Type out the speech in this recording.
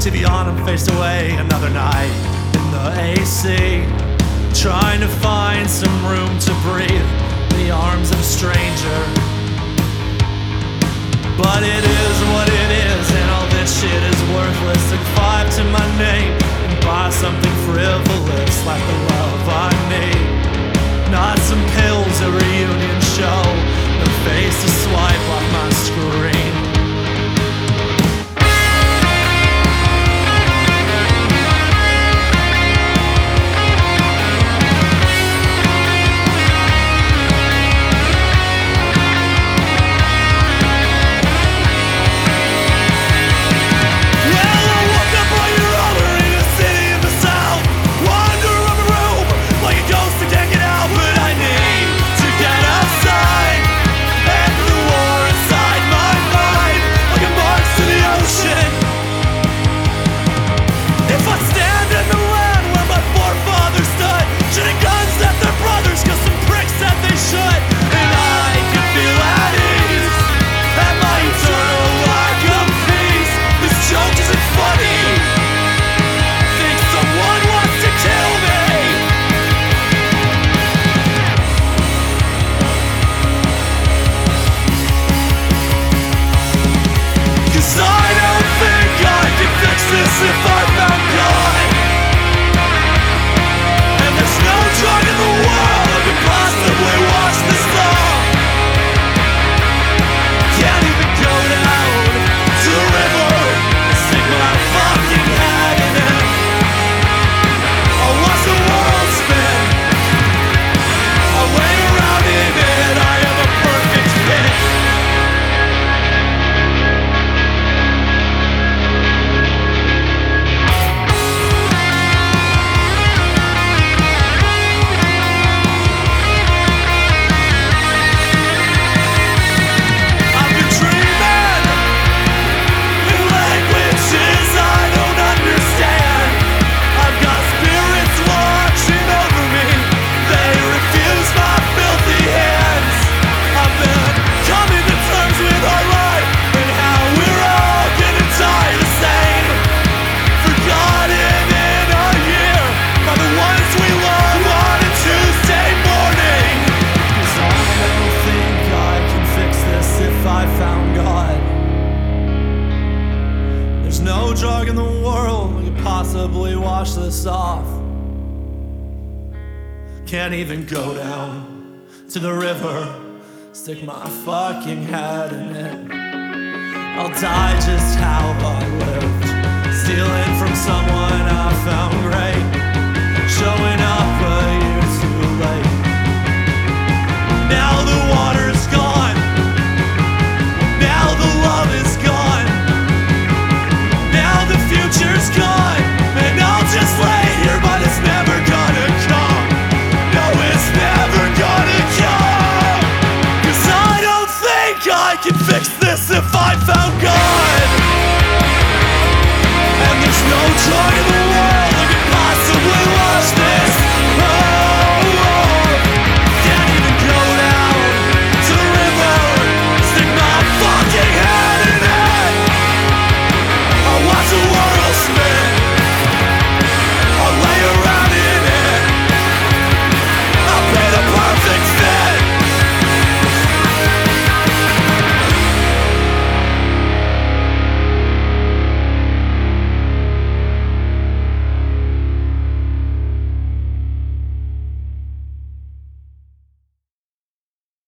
TV on and faced away another night in the AC, trying to find some room to breathe in the arms of a stranger. But it is what it is, and all this shit is worthless. Took 5 to my name and buy something frivolous like the love I need. Not some pills, a reunion show, no face to swipe off my screen. If I found God, and there's no drug in the world that could possibly wash this off. Can't even go down to the river and stick my fucking head in it. I'll watch the world spin, I'll lay around in it. I am a perfect fit. No drug in the world that could possibly wash this off. Can't even go down to the river, stick my fucking head in it. I'll die just how I lived, stealing from someone I found great, showing up a year too late. Now the water